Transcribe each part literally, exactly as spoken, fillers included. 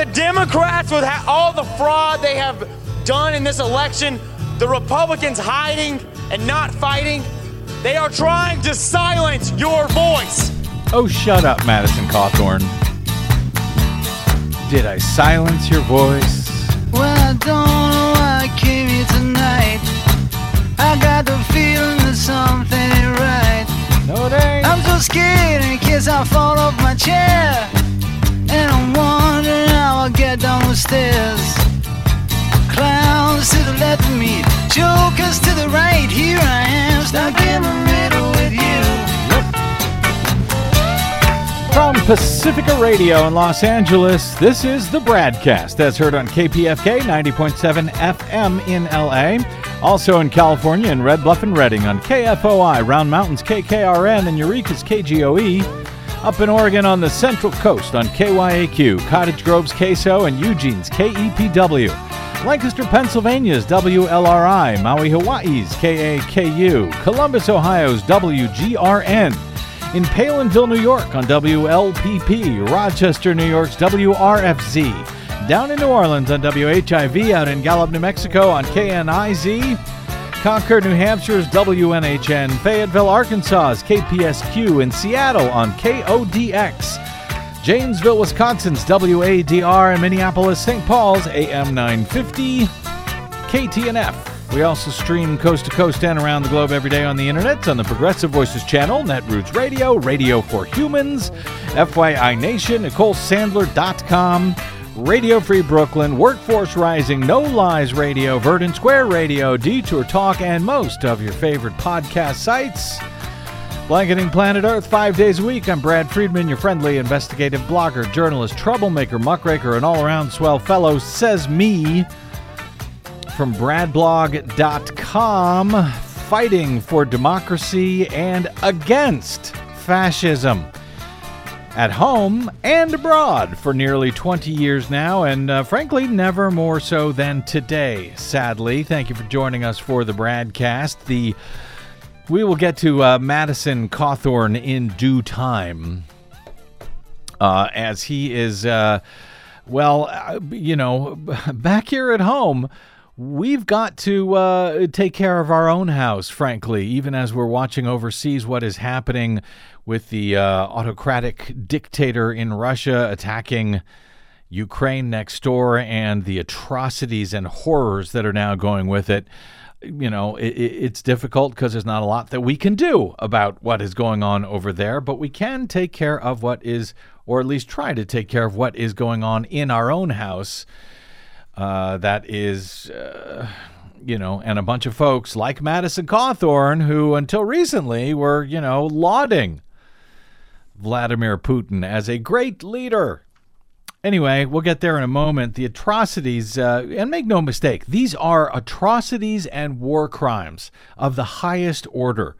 Democrats, with ha- all the fraud they have done in this election, the Republicans hiding and not fighting, they are trying to silence your voice. Oh, shut up, Madison Cawthorn. Did I silence your voice? Well, I don't know why I came here tonight. I got the feeling that something ain't right. No, it ain't. I'm so scared in case I fall off my chair. And I'm wondering how I'll get down the stairs. Clowns to the left of me, jokers to the right. Here I am, stuck in the middle with you. From Pacifica Radio in Los Angeles, this is the Bradcast, as heard on K P F K ninety point seven F M in L A. Also in California in Red Bluff and Redding on K F O I, Round Mountains K K R N, and Eureka's K G O E. Up in Oregon on the Central Coast on K Y A Q, Cottage Grove's K S O, and Eugene's K E P W. Lancaster, Pennsylvania's W L R I, Maui, Hawaii's K A K U, Columbus, Ohio's W G R N. In Palinville, New York on W L P P, Rochester, New York's W R F Z, down in New Orleans on W H I V, out in Gallup, New Mexico on K N I Z, Concord, New Hampshire's W N H N, Fayetteville, Arkansas's K P S Q, in Seattle on K O D X, Janesville, Wisconsin's W A D R, and Minneapolis, Saint Paul's A M nine fifty, K T N F. We also stream coast to coast and around the globe every day on the internet on the Progressive Voices channel, Netroots Radio, Radio for Humans, F Y I Nation, Nicole Sandler dot com, Radio Free Brooklyn, Workforce Rising, No Lies Radio, Verdant Square Radio, Detour Talk, and most of your favorite podcast sites. Blanketing Planet Earth five days a week. I'm Brad Friedman, your friendly investigative blogger, journalist, troublemaker, muckraker, and all-around swell fellow, says me. From brad blog dot com, fighting for democracy and against fascism. At home and abroad for nearly twenty years now, and uh, frankly, never more so than today, sadly. Thank you for joining us for the Bradcast. The, we will get to uh, Madison Cawthorn in due time, uh, as he is, uh, well, uh, you know, back here at home. We've got to uh, take care of our own house, frankly, even as we're watching overseas what is happening with the uh, autocratic dictator in Russia attacking Ukraine next door and the atrocities and horrors that are now going with it. You know, it, it's difficult because there's not a lot that we can do about what is going on over there, but we can take care of what is, or at least try to take care of what is going on in our own house. Uh, that is, uh, you know, and a bunch of folks like Madison Cawthorn, who until recently were, you know, lauding Vladimir Putin as a great leader. Anyway, we'll get there in a moment. The atrocities, uh, and make no mistake, these are atrocities and war crimes of the highest order.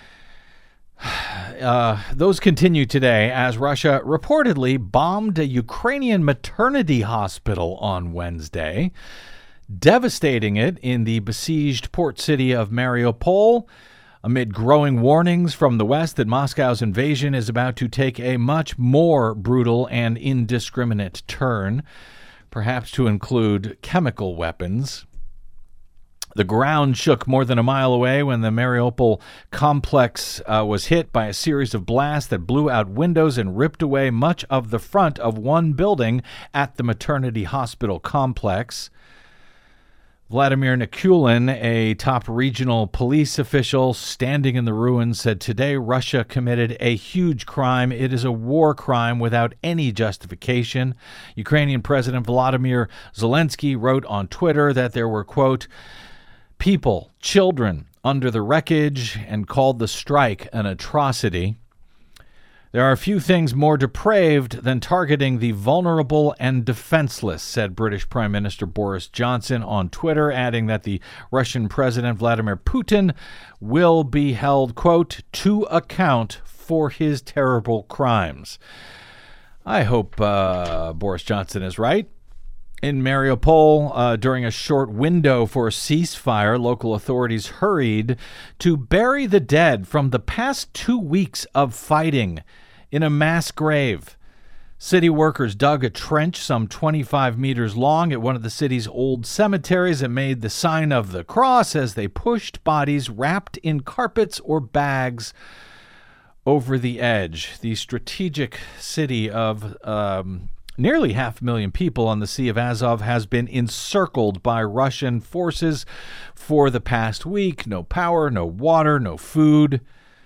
Uh, those continue today as Russia reportedly bombed a Ukrainian maternity hospital on Wednesday, devastating it in the besieged port city of Mariupol, amid growing warnings from the West that Moscow's invasion is about to take a much more brutal and indiscriminate turn, perhaps to include chemical weapons. The ground shook more than a mile away when the Mariupol complex uh, was hit by a series of blasts that blew out windows and ripped away much of the front of one building at the maternity hospital complex. Vladimir Nikulin, a top regional police official standing in the ruins, said today Russia committed a huge crime. It is a war crime without any justification. Ukrainian President Volodymyr Zelensky wrote on Twitter that there were, quote, people, children, under the wreckage, and called the strike an atrocity. There are few things more depraved than targeting the vulnerable and defenseless, said British Prime Minister Boris Johnson on Twitter, adding that the Russian President Vladimir Putin will be held, quote, to account for his terrible crimes. I hope uh, Boris Johnson is right. In Mariupol, uh, during a short window for a ceasefire, local authorities hurried to bury the dead from the past two weeks of fighting in a mass grave. City workers dug a trench some twenty-five meters long at one of the city's old cemeteries and made the sign of the cross as they pushed bodies wrapped in carpets or bags over the edge. The strategic city of um, nearly half a million people on the Sea of Azov has been encircled by Russian forces for the past week. No power, no water, no food.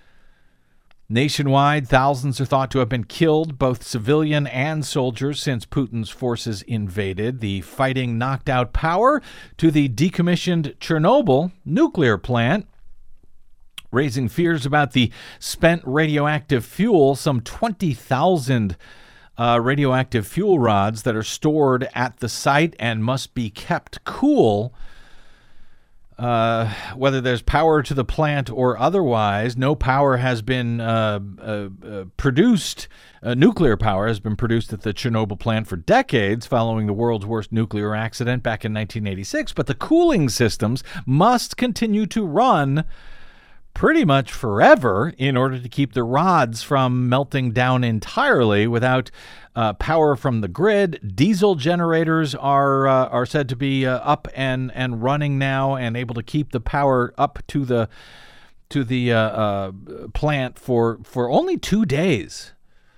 Nationwide, thousands are thought to have been killed, both civilian and soldiers, since Putin's forces invaded. The fighting knocked out power to the decommissioned Chernobyl nuclear plant, raising fears about the spent radioactive fuel. Some twenty thousand uh, radioactive fuel rods that are stored at the site and must be kept cool. Uh, whether there's power to the plant or otherwise, no power has been uh, uh, uh, produced. Uh, nuclear power has been produced at the Chernobyl plant for decades following the world's worst nuclear accident back in nineteen eighty-six. But the cooling systems must continue to run pretty much forever in order to keep the rods from melting down entirely. Without uh, power from the grid, diesel generators are uh, are said to be uh, up and, and running now and able to keep the power up to the to the uh, uh, plant for for only two days.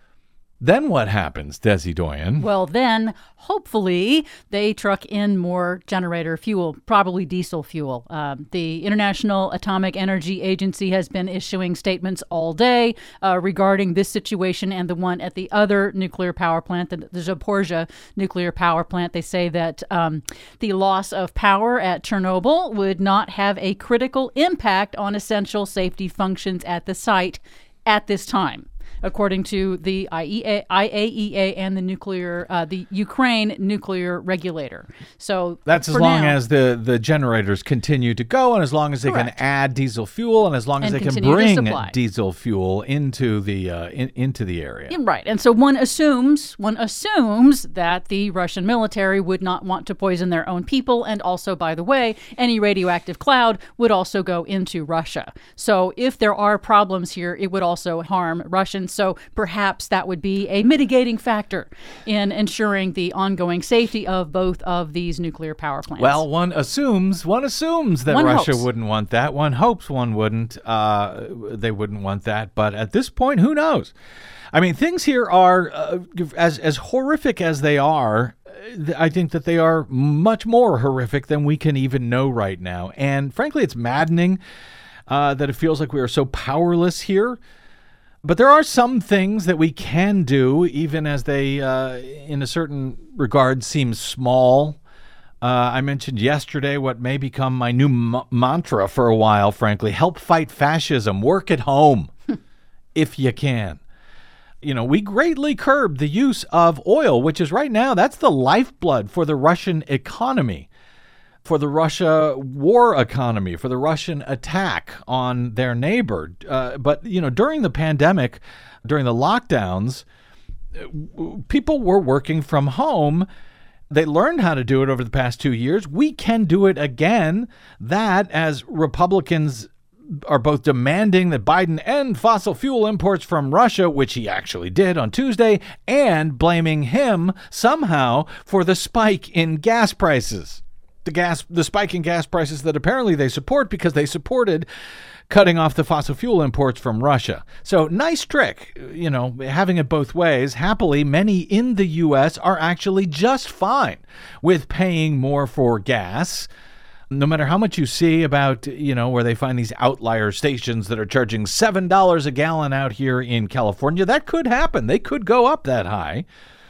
Then what happens, Desi Doyen? Well, then, hopefully, they truck in more generator fuel, probably diesel fuel. Um, the International Atomic Energy Agency has been issuing statements all day uh, regarding this situation and the one at the other nuclear power plant, the, the Zaporizhzhia nuclear power plant. They say that um, the loss of power at Chernobyl would not have a critical impact on essential safety functions at the site at this time, according to the I A E A and the nuclear, uh, the Ukraine nuclear regulator. So that's as long now, as the, the generators continue to go, and as long as they correct. can add diesel fuel, and as long as and they can bring diesel fuel into the uh, in, into the area. Yeah, right, and so one assumes one assumes that the Russian military would not want to poison their own people, and also, by the way, any radioactive cloud would also go into Russia. So if there are problems here, it would also harm Russians. So perhaps that would be a mitigating factor in ensuring the ongoing safety of both of these nuclear power plants. Well, one assumes one assumes that one Russia hopes. wouldn't want that. One hopes one wouldn't. Uh, they wouldn't want that. But at this point, who knows? I mean, things here are uh, as as horrific as they are. I think that they are much more horrific than we can even know right now. And frankly, it's maddening uh, that it feels like we are so powerless here. But there are some things that we can do, even as they, uh, in a certain regard, seem small. Uh, I mentioned yesterday what may become my new m- mantra for a while, frankly. Help fight fascism. Work at home, if you can. You know, we greatly curbed the use of oil, which is right now, that's the lifeblood for the Russian economy, for the Russia war economy, for the Russian attack on their neighbor. Uh, but, you know, during the pandemic, during the lockdowns, people were working from home. They learned how to do it over the past two years. We can do it again. That, as Republicans are both demanding that Biden end fossil fuel imports from Russia, which he actually did on Tuesday, and blaming him somehow for the spike in gas prices. The gas, the spike in gas prices that apparently they support because they supported cutting off the fossil fuel imports from Russia. So nice trick, you know, having it both ways. Happily, many in the U S are actually just fine with paying more for gas. No matter how much you see about, you know, where they find these outlier stations that are charging seven dollars a gallon out here in California, that could happen. They could go up that high.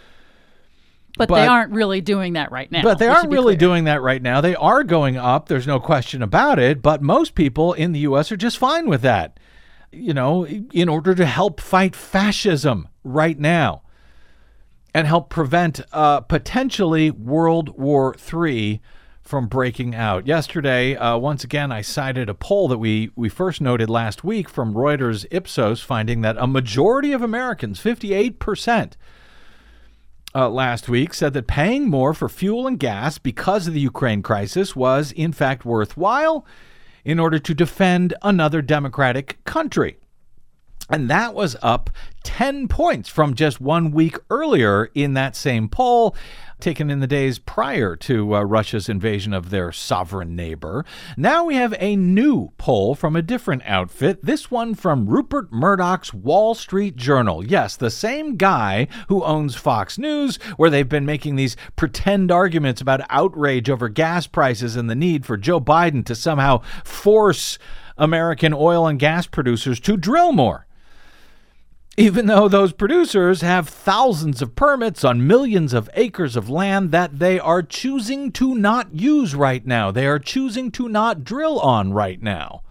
But, but they aren't really doing that right now. But they aren't really doing that right now. They are going up. There's no question about it. But most people in the U S are just fine with that, you know, in order to help fight fascism right now and help prevent uh, potentially World War Three from breaking out. Yesterday, uh, once again, I cited a poll that we, we first noted last week from Reuters Ipsos, finding that a majority of Americans, fifty-eight percent, Uh, last week, said that paying more for fuel and gas because of the Ukraine crisis was, in fact, worthwhile in order to defend another democratic country. And that was up ten points from just one week earlier in that same poll, taken in the days prior to uh, Russia's invasion of their sovereign neighbor. Now we have a new poll from a different outfit, this one from Rupert Murdoch's Wall Street Journal. Yes, the same guy who owns Fox News, where they've been making these pretend arguments about outrage over gas prices and the need for Joe Biden to somehow force American oil and gas producers to drill more. Even though those producers have thousands of permits on millions of acres of land that they are choosing to not use right now. They are choosing to not drill on right now.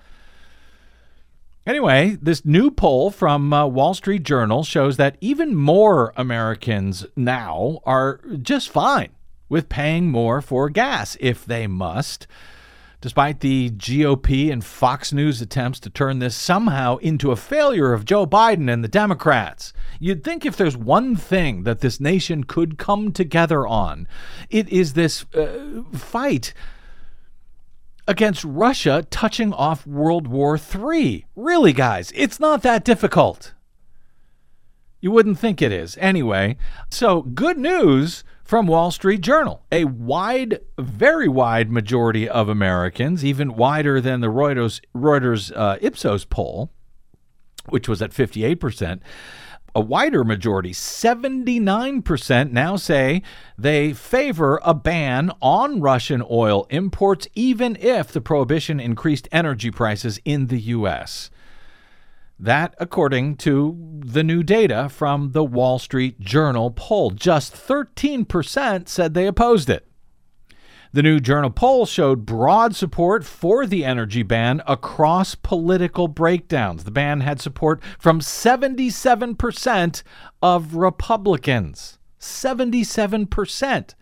Anyway, this new poll from uh, Wall Street Journal shows that even more Americans now are just fine with paying more for gas if they must, despite the G O P and Fox News attempts to turn this somehow into a failure of Joe Biden and the Democrats. You'd think if there's one thing that this nation could come together on, it is this uh, fight against Russia touching off World War Three. Really, guys, it's not that difficult. You wouldn't think it is. Anyway, so good news from Wall Street Journal. A wide, very wide majority of Americans, even wider than the Reuters, Reuters uh, Ipsos poll, which was at fifty-eight percent, a wider majority, seventy-nine percent, now say they favor a ban on Russian oil imports, even if the prohibition increased energy prices in the U S. That, according to the new data from the Wall Street Journal poll. Just thirteen percent said they opposed it. The new Journal poll showed broad support for the energy ban across political breakdowns. The ban had support from seventy-seven percent of Republicans. seventy-seven percent.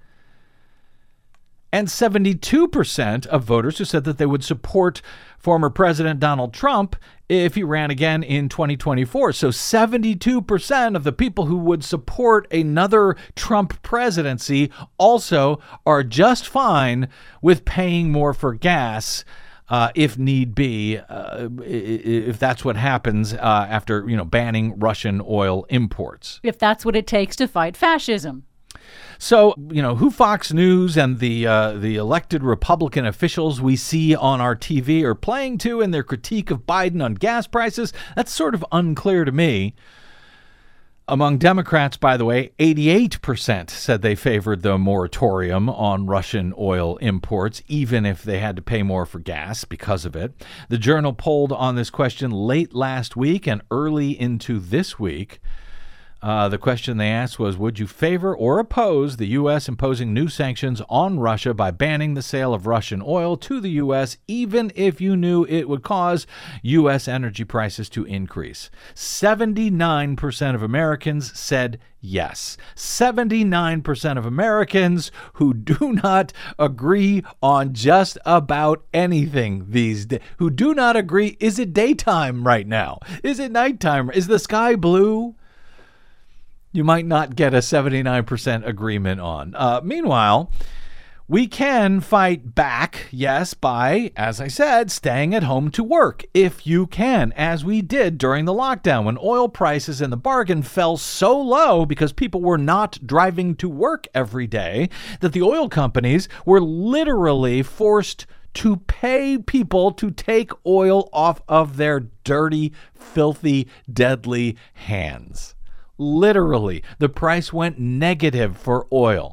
And seventy-two percent of voters who said that they would support former President Donald Trump if he ran again in twenty twenty-four. So seventy-two percent of the people who would support another Trump presidency also are just fine with paying more for gas uh, if need be, uh, if that's what happens uh, after, you know, banning Russian oil imports. If that's what it takes to fight fascism. So, you know, who Fox News and the uh, the elected Republican officials we see on our T V are playing to in their critique of Biden on gas prices, that's sort of unclear to me. Among Democrats, by the way, eighty-eight percent said they favored the moratorium on Russian oil imports, even if they had to pay more for gas because of it. The Journal polled on this question late last week and early into this week. Uh, the question they asked was, would you favor or oppose the U S imposing new sanctions on Russia by banning the sale of Russian oil to the U S, even if you knew it would cause U S energy prices to increase? seventy-nine percent of Americans said yes. seventy-nine percent of Americans who do not agree on just about anything these days, who do not agree, is it daytime right now? Is it nighttime? Is the sky blue? You might not get a seventy-nine percent agreement on. Uh, meanwhile, we can fight back, yes, by, as I said, staying at home to work, if you can, as we did during the lockdown when oil prices in the bargain fell so low because people were not driving to work every day that the oil companies were literally forced to pay people to take oil off of their dirty, filthy, deadly hands. Literally, the price went negative for oil.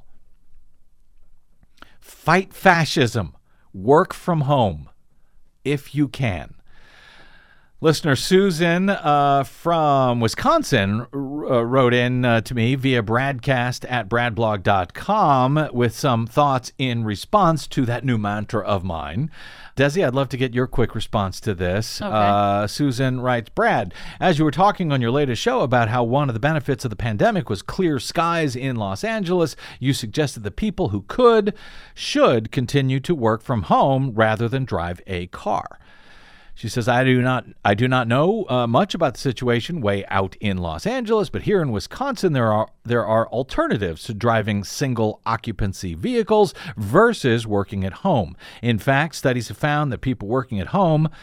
Fight fascism. Work from home, if you can. Listener Susan uh, from Wisconsin uh, wrote in uh, to me via broadcast at bradblog dot com with some thoughts in response to that new mantra of mine. Desi, I'd love to get your quick response to this. Okay. Uh, Susan writes, Brad, as you were talking on your latest show about how one of the benefits of the pandemic was clear skies in Los Angeles, you suggested that people who could should continue to work from home rather than drive a car. She says, I do not I do not know uh, much about the situation way out in Los Angeles, but here in Wisconsin, there are there are alternatives to driving single occupancy vehicles versus working at home. In fact, studies have found that people working at home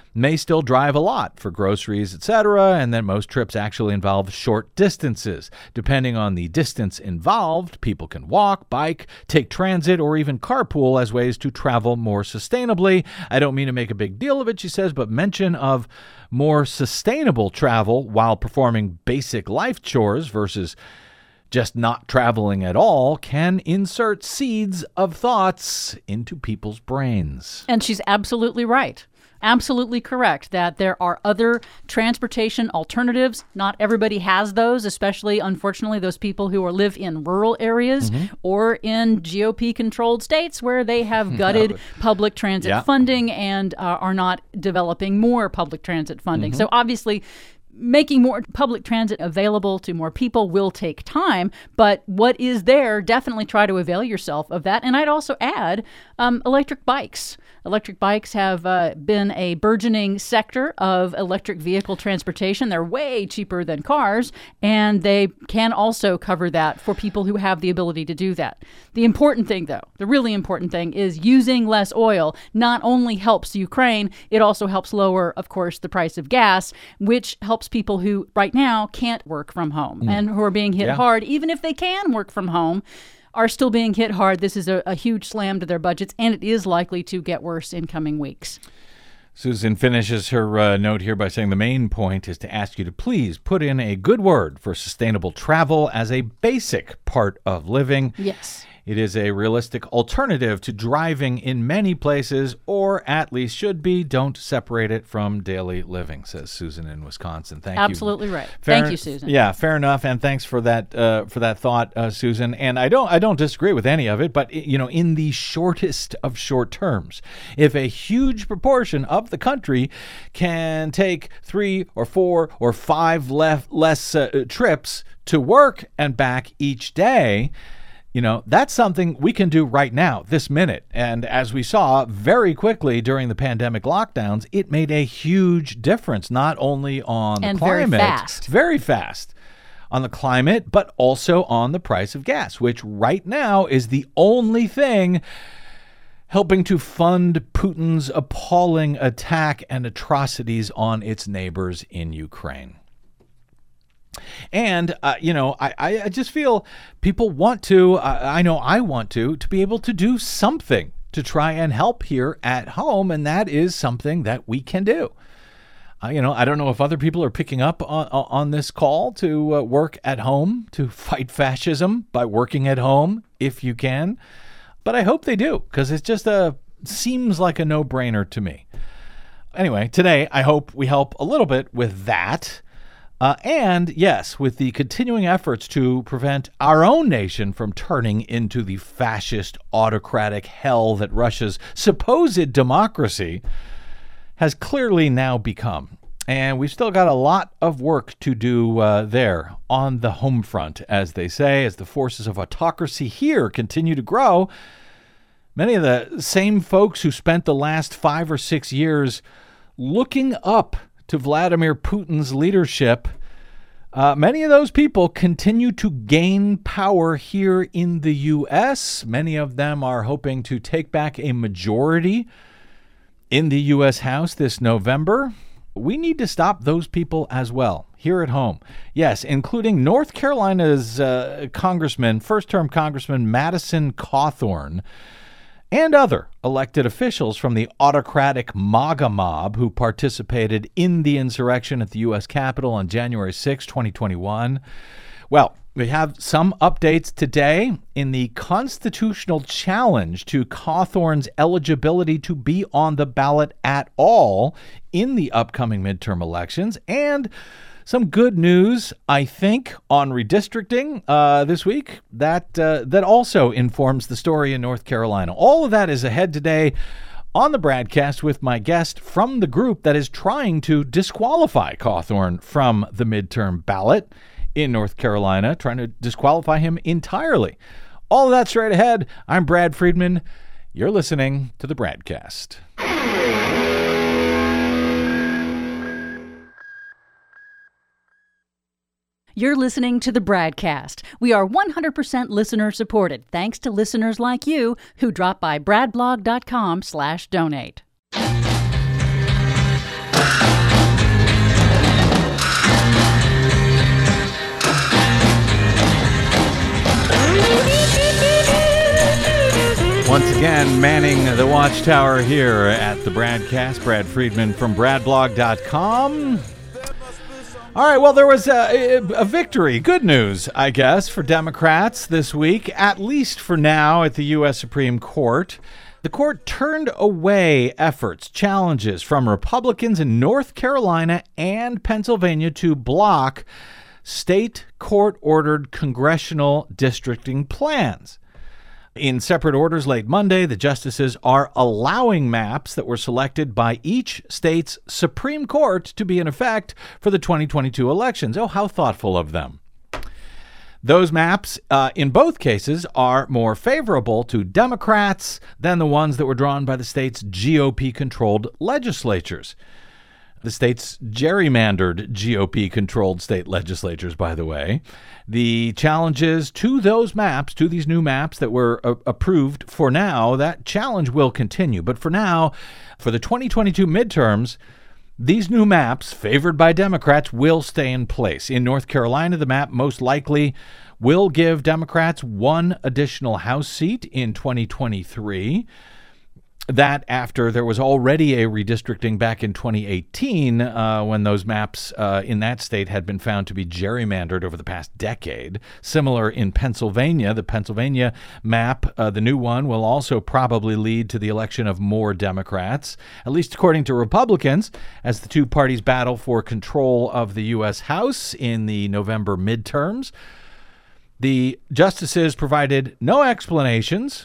may still drive a lot for groceries, et cetera, and that most trips actually involve short distances. Depending on the distance involved, people can walk, bike, take transit, or even carpool as ways to travel more sustainably. I don't mean to make a big deal of it, she says, but mention of more sustainable travel while performing basic life chores versus just not traveling at all can insert seeds of thoughts into people's brains. And she's absolutely right. Absolutely correct that there are other transportation alternatives. Not everybody has those, especially, unfortunately, those people who are, live in rural areas mm-hmm. or in G O P-controlled states where they have gutted public transit yeah. funding and uh, are not developing more public transit funding. Mm-hmm. So obviously, making more public transit available to more people will take time, but what is there, definitely try to avail yourself of that. And I'd also add um, electric bikes. Electric bikes have uh, been a burgeoning sector of electric vehicle transportation. They're way cheaper than cars, and they can also cover that for people who have the ability to do that. The important thing, though, the really important thing is using less oil not only helps Ukraine, it also helps lower, of course, the price of gas, which helps people who right now can't work from home mm. and who are being hit yeah. hard, even if they can work from home, are still being hit hard. This is a, a huge slam to their budgets, and it is likely to get worse in coming weeks. Susan finishes her uh, note here by saying the main point is to ask you to please put in a good word for sustainable travel as a basic part of living. Yes. It is a realistic alternative to driving in many places, or at least should be. Don't separate it from daily living, says Susan in Wisconsin. Thank Absolutely you. Absolutely right. Fair, Thank you, Susan. Yeah, fair enough, and thanks for that uh, for that thought, uh, Susan. And I don't I don't disagree with any of it, but you know, in the shortest of short terms, if a huge proportion of the country can take three or four or five left, less uh, trips to work and back each day, you know, that's something we can do right now, this minute. And as we saw very quickly during the pandemic lockdowns, it made a huge difference, not only on and the climate, very fast. very fast on the climate, but also on the price of gas, which right now is the only thing helping to fund Putin's appalling attack and atrocities on its neighbors in Ukraine. And, uh, you know, I, I just feel people want to, uh, I know I want to, to be able to do something to try and help here at home. And that is something that we can do. Uh, you know, I don't know if other people are picking up on, on this call to uh, work at home, to fight fascism by working at home, if you can. But I hope they do, because it just uh, seems like a no-brainer to me. Anyway, today, I hope we help a little bit with that. Uh, and, yes, with the continuing efforts to prevent our own nation from turning into the fascist autocratic hell that Russia's supposed democracy has clearly now become. And we've still got a lot of work to do uh, there on the home front, as they say, as the forces of autocracy here continue to grow. Many of the same folks who spent the last five or six years looking up to Vladimir Putin's leadership, uh, many of those people continue to gain power here in the U S. Many of them are hoping to take back a majority in the U S House this November. We need to stop those people as well here at home. Yes, including North Carolina's uh, Congressman, first-term Congressman Madison Cawthorn, and other elected officials from the autocratic MAGA mob who participated in the insurrection at the U S Capitol on January sixth, twenty twenty-one. Well, we have some updates today in the constitutional challenge to Cawthorn's eligibility to be on the ballot at all in the upcoming midterm elections, and some good news, I think, on redistricting uh, this week that uh, that also informs the story in North Carolina. All of that is ahead today on the broadcast with my guest from the group that is trying to disqualify Cawthorn from the midterm ballot in North Carolina, trying to disqualify him entirely. All of that straight ahead. I'm Brad Friedman. You're listening to the broadcast. You're listening to the Bradcast. We are one hundred percent listener supported, thanks to listeners like you who drop by bradblog.com slash donate. Once again, manning the watchtower here at the Bradcast. Brad Friedman from brad blog dot com. All right, well, there was a, a victory, good news, I guess, for Democrats this week, at least for now, at the U S Supreme Court. The court turned away efforts, challenges from Republicans in North Carolina and Pennsylvania to block state court-ordered congressional districting plans. In separate orders late Monday, the justices are allowing maps that were selected by each state's Supreme Court to be in effect for the twenty twenty-two elections. Oh, how thoughtful of them. Those maps, uh, in both cases, are more favorable to Democrats than the ones that were drawn by the state's G O P-controlled legislatures. The state's gerrymandered G O P-controlled state legislatures, by the way. The challenges to those maps, to these new maps that were uh, approved for now, that challenge will continue. But for now, for the twenty twenty-two midterms, these new maps, favored by Democrats, will stay in place. In North Carolina, the map most likely will give Democrats one additional House seat in twenty twenty-three. That after there was already a redistricting back in twenty eighteen uh, when those maps uh, in that state had been found to be gerrymandered over the past decade. Similar in Pennsylvania. The Pennsylvania map, uh, the new one, will also probably lead to the election of more Democrats, at least according to Republicans, as the two parties battle for control of the U S House in the November midterms. The justices provided no explanations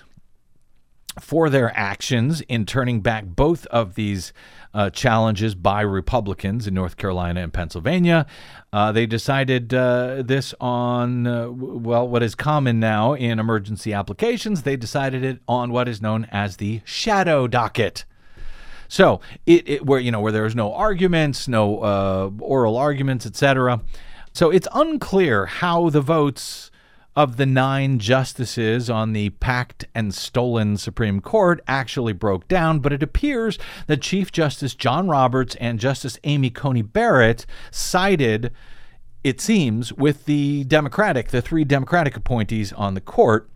for their actions in turning back both of these uh, challenges by Republicans in North Carolina and Pennsylvania. Uh, they decided uh, this on, uh, well, what is common now in emergency applications. They decided it on what is known as the shadow docket. So, it, it where you know where there's no arguments, no uh, oral arguments, et cetera. So it's unclear how the votes of the nine justices on the packed and stolen Supreme Court actually broke down, but it appears that Chief Justice John Roberts and Justice Amy Coney Barrett sided, it seems, with the Democratic, the three Democratic appointees on the court.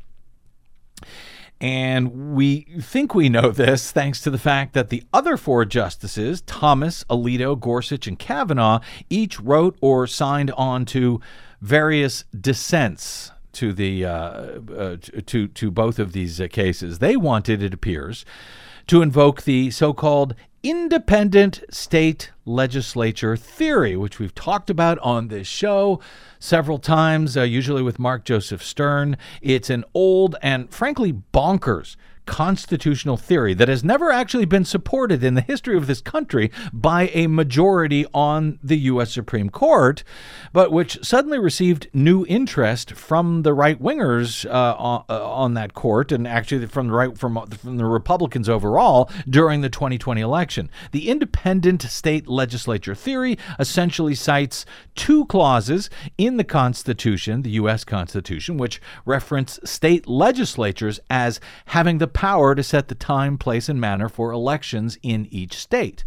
And we think we know this thanks to the fact that the other four justices, Thomas, Alito, Gorsuch, and Kavanaugh, each wrote or signed on to various dissents to the uh, uh, to to both of these uh, cases. They wanted, it appears, to invoke the so-called independent state legislature theory, which we've talked about on this show several times, uh, usually with Mark Joseph Stern. It's an old and frankly bonkers constitutional theory that has never actually been supported in the history of this country by a majority on the U S Supreme Court, but which suddenly received new interest from the right-wingers uh, on, uh, on that court, and actually from the right from, from the Republicans overall during the twenty twenty election. The independent state legislature theory essentially cites two clauses in the Constitution, the U S Constitution, which reference state legislatures as having the power to set the time, place, and manner for elections in each state.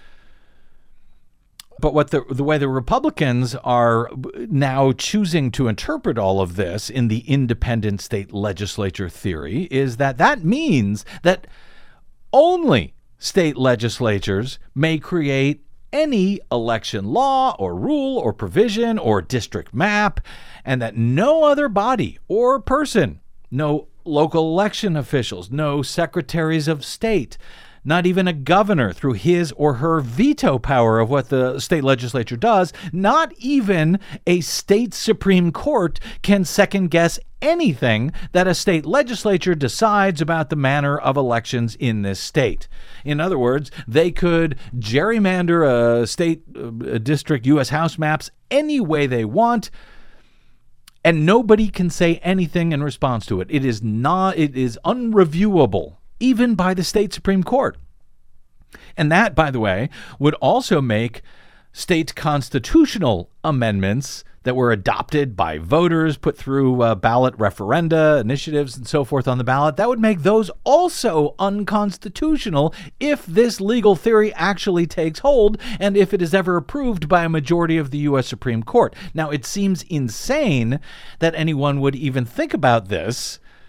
But what the the way the Republicans are now choosing to interpret all of this in the independent state legislature theory is that that means that only state legislatures may create any election law or rule or provision or district map, and that no other body or person, no local election officials, no secretaries of state, not even a governor through his or her veto power of what the state legislature does, not even a state Supreme Court can second guess anything that a state legislature decides about the manner of elections in this state. In other words, they could gerrymander a state a district U S House maps any way they want, and nobody can say anything in response to it. It is not, it is unreviewable, even by the state Supreme Court. And that, by the way, would also make state constitutional amendments that were adopted by voters, put through uh, ballot referenda, initiatives, and so forth on the ballot, that would make those also unconstitutional if this legal theory actually takes hold and if it is ever approved by a majority of the U S Supreme Court. Now, it seems insane that anyone would even think about this,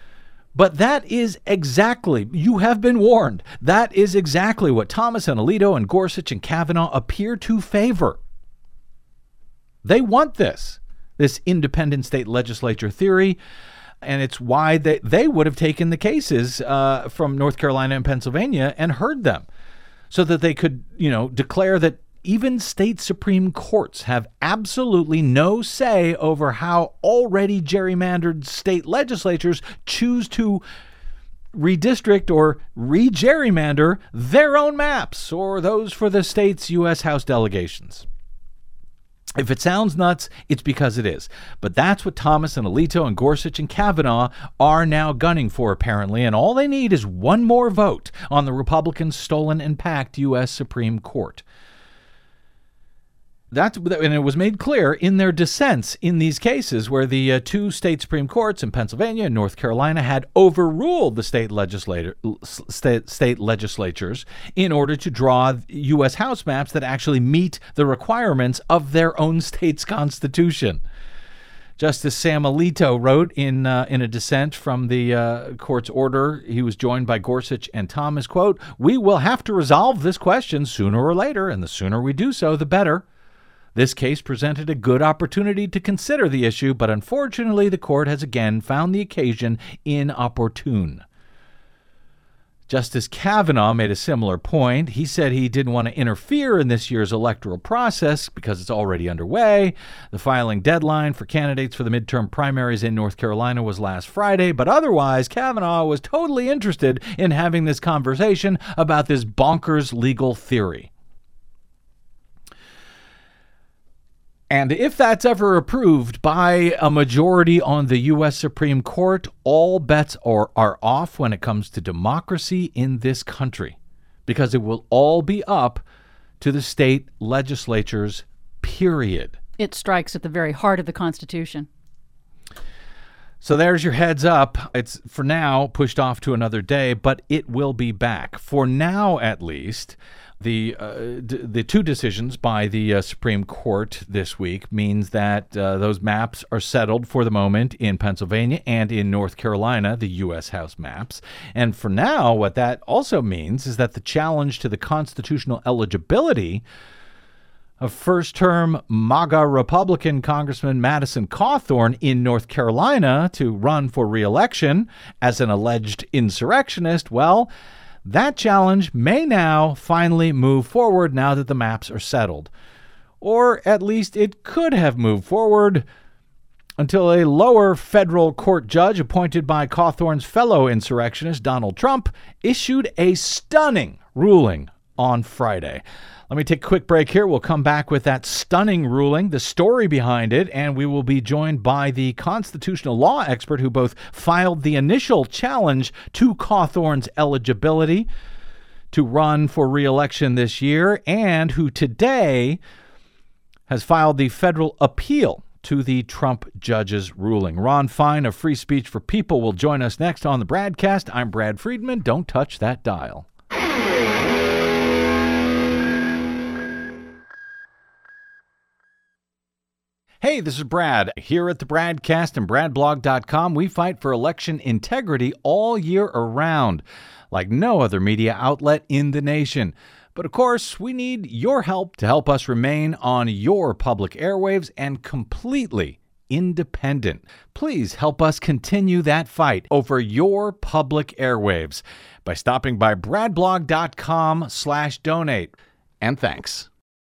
But that is exactly, you have been warned, that is exactly what Thomas and Alito and Gorsuch and Kavanaugh appear to favor. They want this, this independent state legislature theory, and it's why they, they would have taken the cases uh, from North Carolina and Pennsylvania and heard them so that they could, you know, declare that even state Supreme Courts have absolutely no say over how already gerrymandered state legislatures choose to redistrict or re-gerrymander their own maps or those for the state's U S House delegations. If it sounds nuts, it's because it is. But that's what Thomas and Alito and Gorsuch and Kavanaugh are now gunning for, apparently, and all they need is one more vote on the Republicans' stolen and packed U S Supreme Court. That's, and it was made clear in their dissents in these cases where the uh, two state Supreme Courts in Pennsylvania and North Carolina had overruled the state legislator, state, state legislatures in order to draw U S House maps that actually meet the requirements of their own state's constitution. Justice Sam Alito wrote in uh, in a dissent from the uh, court's order, he was joined by Gorsuch and Thomas, quote, "We will have to resolve this question sooner or later, and the sooner we do so, the better. This case presented a good opportunity to consider the issue, but unfortunately the court has again found the occasion inopportune." Justice Kavanaugh made a similar point. He said he didn't want to interfere in this year's electoral process because it's already underway. The filing deadline for candidates for the midterm primaries in North Carolina was last Friday, but otherwise Kavanaugh was totally interested in having this conversation about this bonkers legal theory. And if that's ever approved by a majority on the U S Supreme Court, all bets are, are off when it comes to democracy in this country, because it will all be up to the state legislatures, period. It strikes at the very heart of the Constitution. So there's your heads up. It's, for now, pushed off to another day, but it will be back. For now, at least, the uh, d- the two decisions by the uh, Supreme Court this week means that uh, those maps are settled for the moment in Pennsylvania and in North Carolina, the U S House maps. And for now, what that also means is that the challenge to the constitutional eligibility of first-term MAGA Republican Congressman Madison Cawthorn in North Carolina to run for re-election as an alleged insurrectionist, well, that challenge may now finally move forward now that the maps are settled. Or at least it could have moved forward until a lower federal court judge appointed by Cawthorn's fellow insurrectionist Donald Trump issued a stunning ruling on Friday. Let me take a quick break here. We'll come back with that stunning ruling, the story behind it, and we will be joined by the constitutional law expert who both filed the initial challenge to Cawthorn's eligibility to run for re-election this year and who today has filed the federal appeal to the Trump judge's ruling. Ron Fine of Free Speech for People will join us next on the Bradcast. I'm Brad Friedman. Don't touch that dial. Hey, this is Brad. Here at the Bradcast and brad blog dot com, we fight for election integrity all year around, like no other media outlet in the nation. But of course, we need your help to help us remain on your public airwaves and completely independent. Please help us continue that fight over your public airwaves by stopping by brad blog dot com slash donate. And thanks.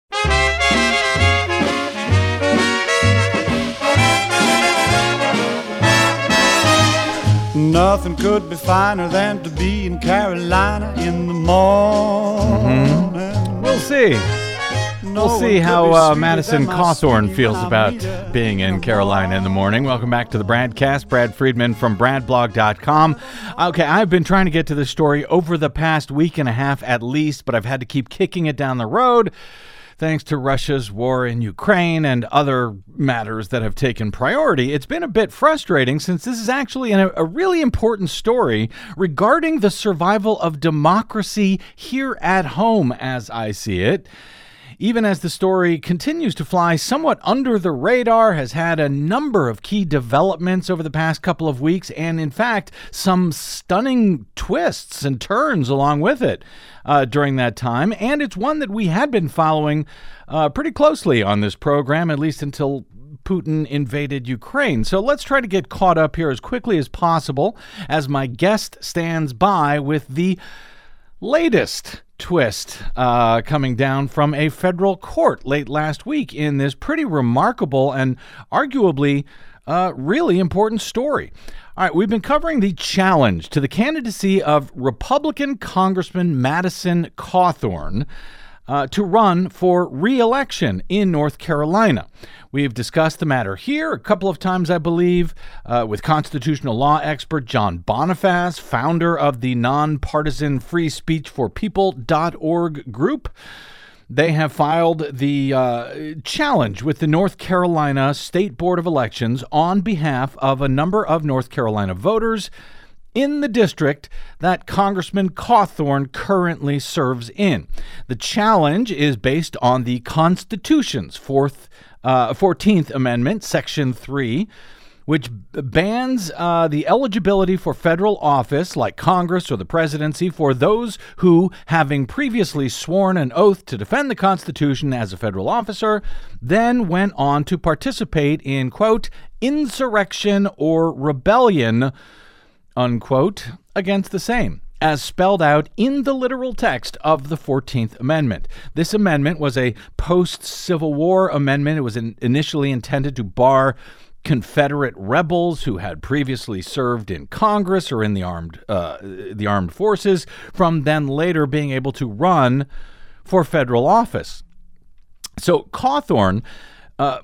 Nothing could be finer than to be in Carolina in the morning. Mm-hmm. We'll see. No we'll see how uh, Madison Cawthorn feels about being in Carolina in the morning. Welcome back to the Bradcast. Brad Friedman from brad blog dot com. Okay, I've been trying to get to this story over the past week and a half at least, but I've had to keep kicking it down the road thanks to Russia's war in Ukraine and other matters that have taken priority. It's been a bit frustrating since this is actually a, a really important story regarding the survival of democracy here at home, as I see it. even as the story continues to fly somewhat under the radar, has had a number of key developments over the past couple of weeks, and in fact, some stunning twists and turns along with it uh, during that time. And it's one that we had been following uh, pretty closely on this program, at least until Putin invaded Ukraine. So let's try to get caught up here as quickly as possible as my guest stands by with the latest twist uh, coming down from a federal court late last week in this pretty remarkable and arguably uh, really important story. All right, we've been covering the challenge to the candidacy of Republican Congressman Madison Cawthorn Uh, to run for re-election in North Carolina. We've discussed the matter here a couple of times, I believe, uh, with constitutional law expert John Boniface, founder of the nonpartisan free speech for people dot org group. They have filed the uh, challenge with the North Carolina State Board of Elections on behalf of a number of North Carolina voters in the district that Congressman Cawthorn currently serves in. The challenge is based on the Constitution's fourth, uh, fourteenth Amendment, Section three, which bans uh, the eligibility for federal office like Congress or the presidency for those who, having previously sworn an oath to defend the Constitution as a federal officer, then went on to participate in, quote, insurrection or rebellion, unquote, against the same, as spelled out in the literal text of the fourteenth Amendment. This amendment was a post-Civil War amendment. It was in, initially intended to bar Confederate rebels who had previously served in Congress or in the armed uh, the armed forces from then later being able to run for federal office. So Cawthorn, uh,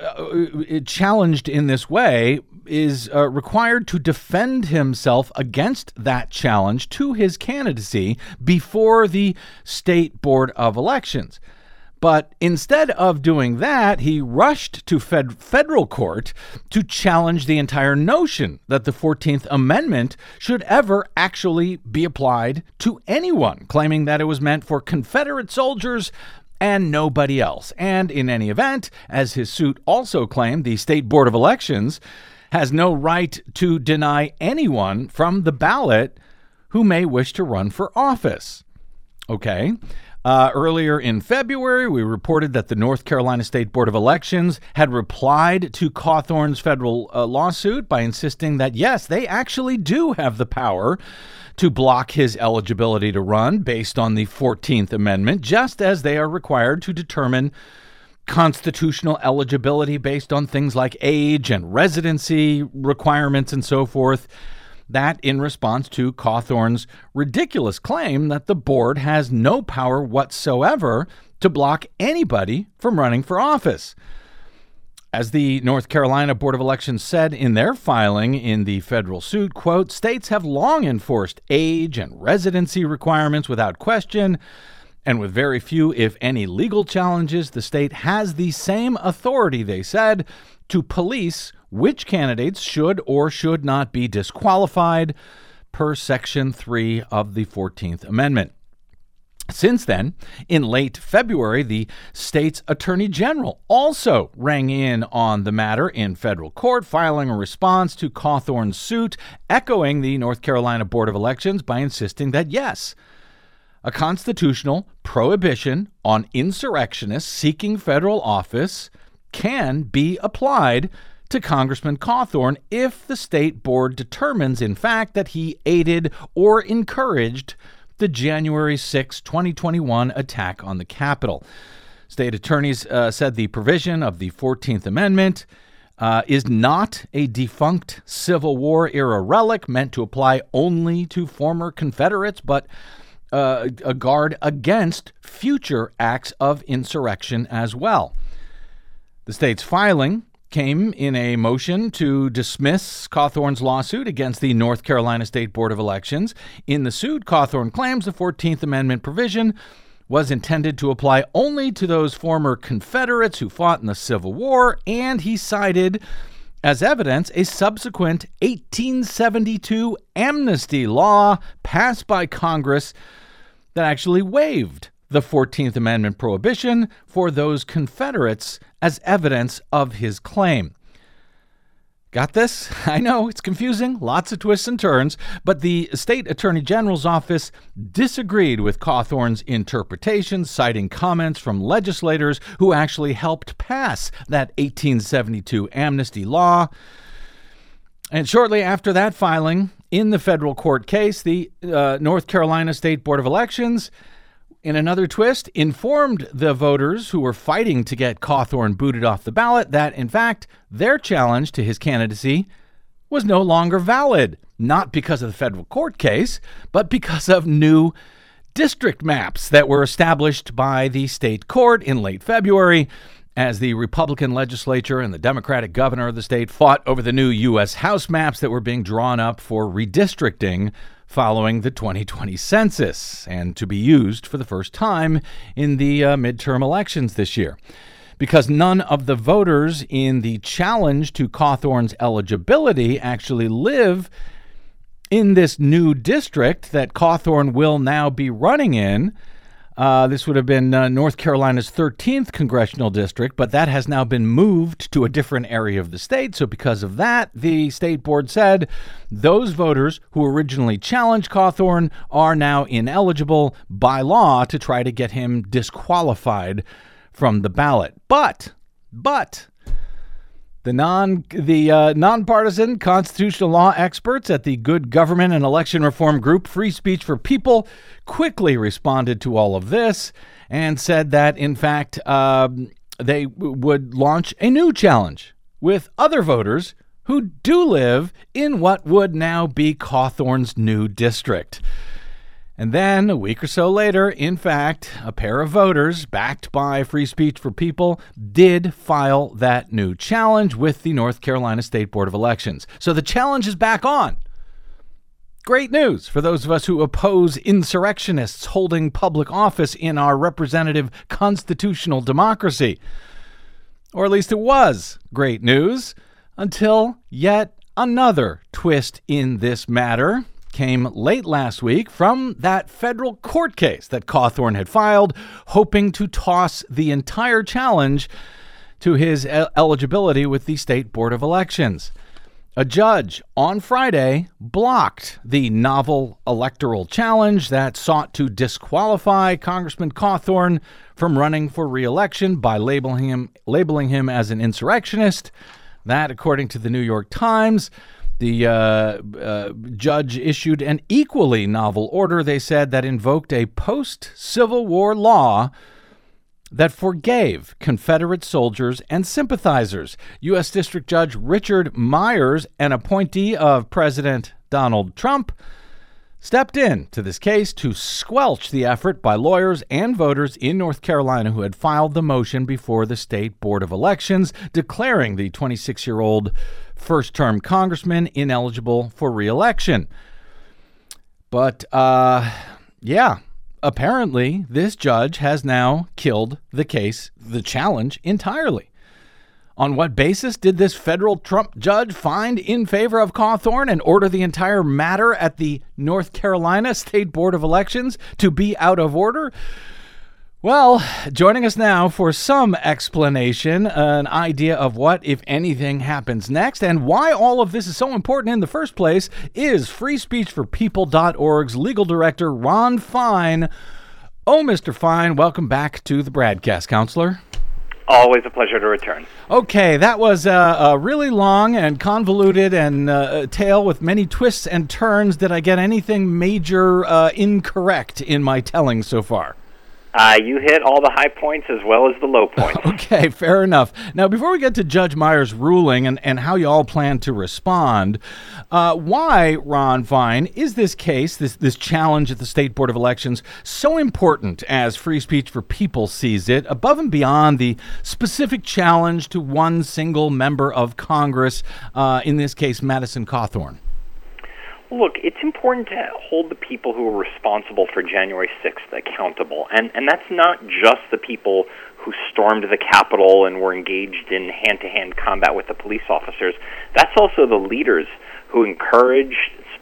challenged in this way, is uh, required to defend himself against that challenge to his candidacy before the State Board of Elections. But instead of doing that, he rushed to fed- federal court to challenge the entire notion that the fourteenth Amendment should ever actually be applied to anyone, claiming that it was meant for Confederate soldiers and nobody else. And in any event, as his suit also claimed, the State Board of Elections has no right to deny anyone from the ballot who may wish to run for office. Okay. Uh, earlier in February, we reported that the North Carolina State Board of Elections had replied to Cawthorn's federal uh, lawsuit by insisting that, yes, they actually do have the power to block his eligibility to run based on the fourteenth Amendment, just as they are required to determine constitutional eligibility based on things like age and residency requirements and so forth. That in response to Cawthorn's ridiculous claim that the board has no power whatsoever to block anybody from running for office. As the North Carolina Board of Elections said in their filing in the federal suit, quote, states have long enforced age and residency requirements without question, and with very few, if any, legal challenges, the state has the same authority, they said, to police which candidates should or should not be disqualified per Section three of the fourteenth Amendment. Since then, in late February, the state's attorney general also rang in on the matter in federal court, filing a response to Cawthorn's suit, echoing the North Carolina Board of Elections by insisting that, yes, a constitutional prohibition on insurrectionists seeking federal office can be applied to Congressman Cawthorn if the state board determines, in fact, that he aided or encouraged the January sixth, twenty twenty-one attack on the Capitol. State attorneys uh, said the provision of the fourteenth Amendment uh, is not a defunct Civil War era relic meant to apply only to former Confederates, but uh, a guard against future acts of insurrection as well. The state's filing came in a motion to dismiss Cawthorn's lawsuit against the North Carolina State Board of Elections. In the suit, Cawthorn claims the fourteenth Amendment provision was intended to apply only to those former Confederates who fought in the Civil War, and he cited as evidence a subsequent eighteen seventy-two amnesty law passed by Congress that actually waived the fourteenth Amendment prohibition for those Confederates as evidence of his claim. Got this? I know, it's confusing, lots of twists and turns, but the state attorney general's office disagreed with Cawthorn's interpretation, citing comments from legislators who actually helped pass that eighteen seventy-two amnesty law. And shortly after that filing, in the federal court case, the uh, North Carolina State Board of Elections, in another twist, informed the voters who were fighting to get Cawthorn booted off the ballot that, in fact, their challenge to his candidacy was no longer valid, not because of the federal court case, but because of new district maps that were established by the state court in late February as the Republican legislature and the Democratic governor of the state fought over the new U S House maps that were being drawn up for redistricting following the twenty twenty census and to be used for the first time in the uh, midterm elections this year. Because none of the voters in the challenge to Cawthorn's eligibility actually live in this new district that Cawthorn will now be running in. Uh, this would have been uh, North Carolina's thirteenth congressional district, but that has now been moved to a different area of the state. So because of that, the state board said those voters who originally challenged Cawthorn are now ineligible by law to try to get him disqualified from the ballot. But, but... The non the uh, nonpartisan constitutional law experts at the Good Government and Election Reform Group Free Speech for People quickly responded to all of this and said that, in fact, uh, they w- would launch a new challenge with other voters who do live in what would now be Cawthorn's new district. And then, a week or so later, in fact, a pair of voters, backed by Free Speech for People, did file that new challenge with the North Carolina State Board of Elections. So the challenge is back on. Great news for those of us who oppose insurrectionists holding public office in our representative constitutional democracy. Or at least it was great news until yet another twist in this matter came late last week from that federal court case that Cawthorn had filed, hoping to toss the entire challenge to his el- eligibility with the State Board of Elections. A judge on Friday blocked the novel electoral challenge that sought to disqualify Congressman Cawthorn from running for re-election by labeling him, labeling him as an insurrectionist. That, according to the New York Times, The uh, uh, judge issued an equally novel order, they said, that invoked a post-Civil War law that forgave Confederate soldiers and sympathizers. U S District Judge Richard Myers, an appointee of President Donald Trump, stepped in to this case to squelch the effort by lawyers and voters in North Carolina who had filed the motion before the State Board of Elections, declaring the twenty-six-year-old first-term congressman ineligible for re-election. But, uh, yeah, apparently this judge has now killed the case, the challenge, entirely. On what basis did this federal Trump judge find in favor of Cawthorn and order the entire matter at the North Carolina State Board of Elections to be out of order? Well, joining us now for some explanation, an idea of what, if anything, happens next, and why all of this is so important in the first place, is free speech for people dot org's legal director, Ron Fine. Oh, Mister Fine, welcome back to the Bradcast, Counselor. Always a pleasure to return. Okay, that was a, a really long and convoluted and uh, tale with many twists and turns. Did I get anything major uh, incorrect in my telling so far? Uh, you hit all the high points as well as the low points. Okay, fair enough. Now, before we get to Judge Myers' ruling and, and how you all plan to respond, uh, why, Ron Fine, is this case, this, this challenge at the State Board of Elections, so important as Free Speech for People sees it, above and beyond the specific challenge to one single member of Congress, uh, in this case, Madison Cawthorn? Look, it's important to hold the people who are responsible for January sixth accountable, and, and that's not just the people who stormed the Capitol and were engaged in hand-to-hand combat with the police officers. That's also the leaders who encouraged,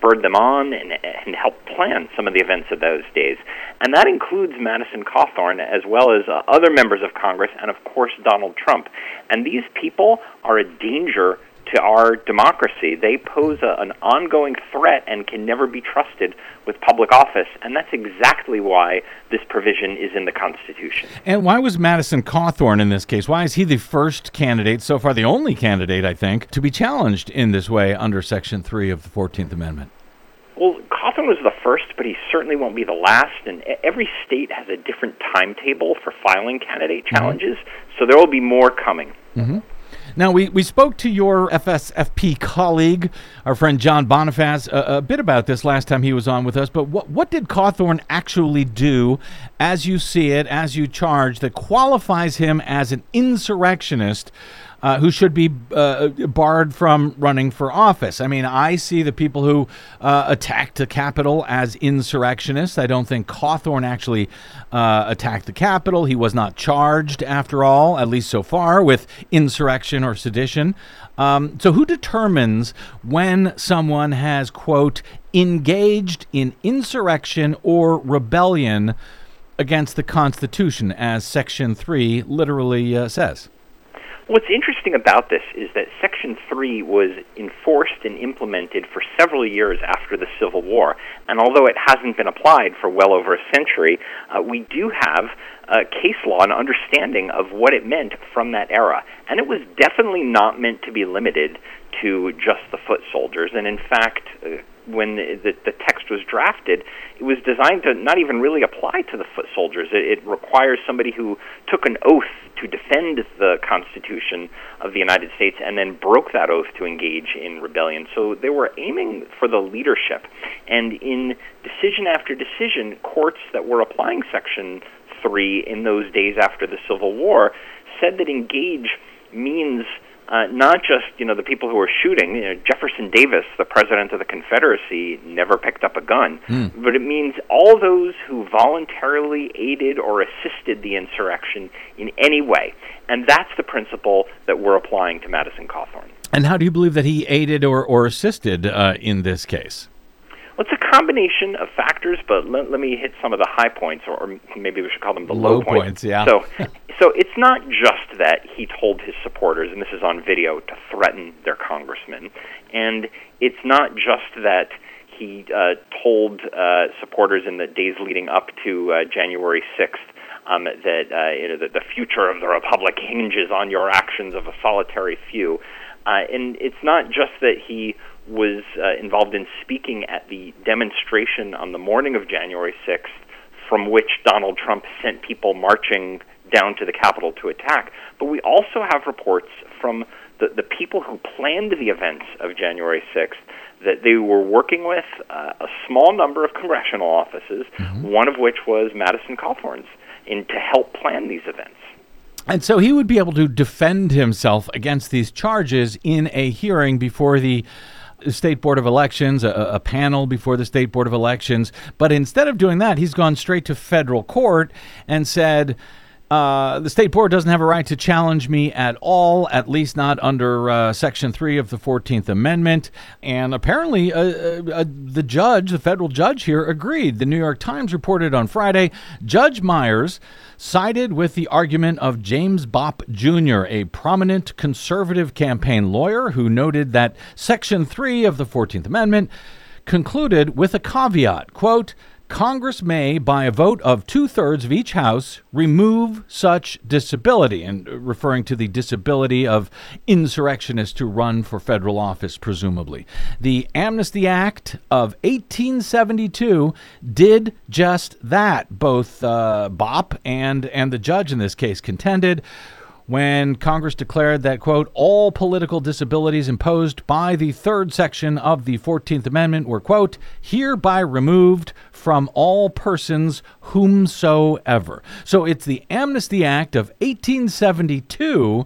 spurred them on and, and helped plan some of the events of those days. And that includes Madison Cawthorn, as well as uh, other members of Congress, and of course Donald Trump. And these people are a danger to our democracy. They pose a, an ongoing threat and can never be trusted with public office, and that's exactly why this provision is in the Constitution. And why was Madison Cawthorn in this case? Why is he the first candidate, so far the only candidate, I think, to be challenged in this way under Section three of the fourteenth Amendment? Well, Cawthorn was the first, but he certainly won't be the last, and every state has a different timetable for filing candidate challenges, mm-hmm. so there will be more coming. Mm-hmm. Now, we, we spoke to your F S F P colleague, our friend John Bonifaz, a, a bit about this last time he was on with us, but what, what did Cawthorn actually do, as you see it, as you charge, that qualifies him as an insurrectionist uh, who should be uh, barred from running for office? I mean, I see the people who uh, attacked the Capitol as insurrectionists. I don't think Cawthorn actually uh, attacked the Capitol. He was not charged, after all, at least so far, with insurrection or sedition. Um, so who determines when someone has, quote, engaged in insurrection or rebellion against the Constitution, as Section three literally uh, says? What's interesting about this is that Section three was enforced and implemented for several years after the Civil War, and although it hasn't been applied for well over a century, uh, we do have uh, case law and understanding of what it meant from that era. And it was definitely not meant to be limited to just the foot soldiers, and in fact, uh, when the, the, the text was drafted, it was designed to not even really apply to the foot soldiers. It, it requires somebody who took an oath to defend the Constitution of the United States and then broke that oath to engage in rebellion. So they were aiming for the leadership. And in decision after decision, courts that were applying Section three in those days after the Civil War said that engage means Uh, not just, you know, the people who were shooting. You know, Jefferson Davis, the president of the Confederacy, never picked up a gun. Mm. But it means all those who voluntarily aided or assisted the insurrection in any way. And that's the principle that we're applying to Madison Cawthorn. And how do you believe that he aided or, or assisted uh, in this case? Well, it's a combination of factors, but let, let me hit some of the high points, or, or maybe we should call them the low, low points. points. Yeah. So, so it's not just that he told his supporters, and this is on video, to threaten their congressman, and it's not just that he uh, told uh, supporters in the days leading up to uh, January sixth um, that uh, you know, the, the future of the republic hinges on your actions of a solitary few. Uh, and it's not just that he was uh, involved in speaking at the demonstration on the morning of January sixth, from which Donald Trump sent people marching down to the Capitol to attack, but we also have reports from the, the people who planned the events of January sixth that they were working with uh, a small number of congressional offices, mm-hmm. one of which was Madison Cawthorn's, in to help plan these events. And so he would be able to defend himself against these charges in a hearing before the State Board of Elections, a, a panel before the State Board of Elections. But instead of doing that, he's gone straight to federal court and said, Uh, the State Board doesn't have a right to challenge me at all, at least not under uh, Section three of the fourteenth Amendment. And apparently uh, uh, the judge, the federal judge here, agreed. The New York Times reported on Friday, Judge Myers sided with the argument of James Bopp Junior, a prominent conservative campaign lawyer who noted that Section three of the fourteenth Amendment concluded with a caveat, quote, Congress may, by a vote of two-thirds of each house, remove such disability, and referring to the disability of insurrectionists who run for federal office, presumably. The Amnesty Act of eighteen seventy-two did just that. Both uh, Bopp and, and the judge in this case contended when Congress declared that, quote, all political disabilities imposed by the third section of the fourteenth Amendment were, quote, hereby removed from all persons whomsoever. So it's the Amnesty Act of eighteen seventy-two